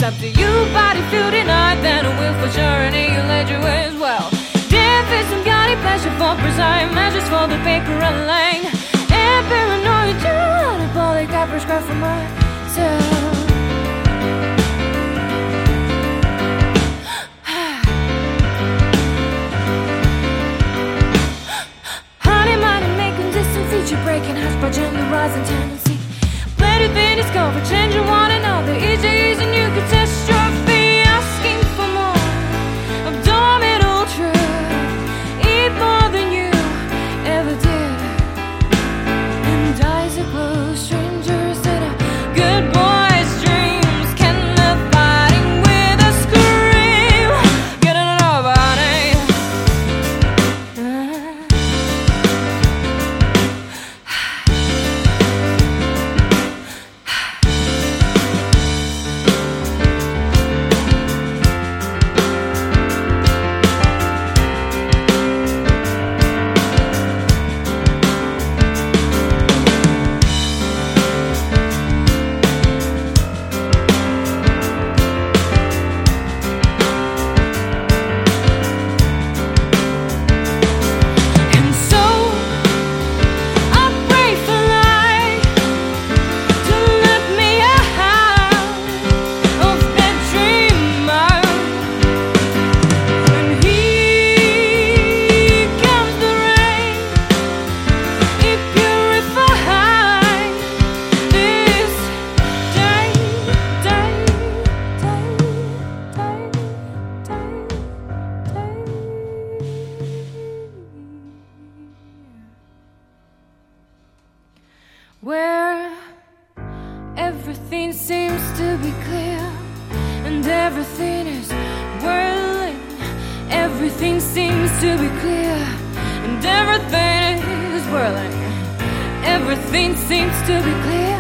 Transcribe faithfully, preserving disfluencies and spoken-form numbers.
It's up to you, body feel denied, then a will for sure, and you ledger as well. Death is some gaudy pleasure for precise measures for the paper and line. And paranoid, diabolic, I prescribe for myself. Honey, money, making distant feature breaking hearts by gently rising tendency. Plenty thing discover, change you want another. Easy, easy, new catastrophe. Asking for more abdominal truth. Eat more than you ever did. And eyes are closed, strangers that are good boys' dreams. Can the fighting with a scream? Get it over, honey. Where everything seems to be clear and everything is whirling. Everything seems to be clear and everything is whirling. Everything seems to be clear.